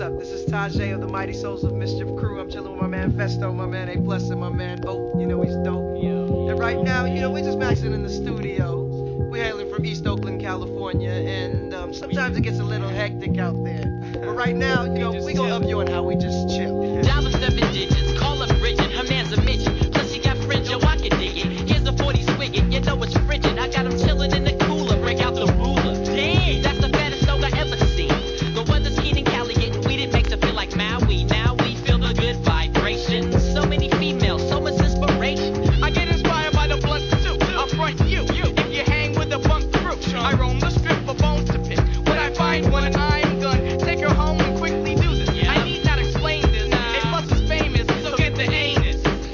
up? This is Tajay of the Mighty Souls of Mischief crew. I'm chilling with my man Festo, my man A Plus, and my man Oak. You know he's dope. And right now, we're just maxing in the studio. We're hailing from East Oakland, California, and sometimes it gets a little hectic out there. But right now, we gonna up you on how we just chill. Java 7 G.